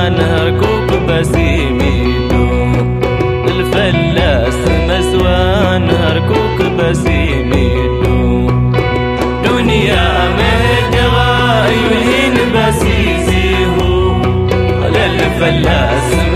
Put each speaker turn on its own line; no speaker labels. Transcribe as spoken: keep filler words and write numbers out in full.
مسوان هركوك بسيميدو الفلاس مسوان هركوك بسيميدو دنيا مدغا يهين بسيزيهو على الفلاس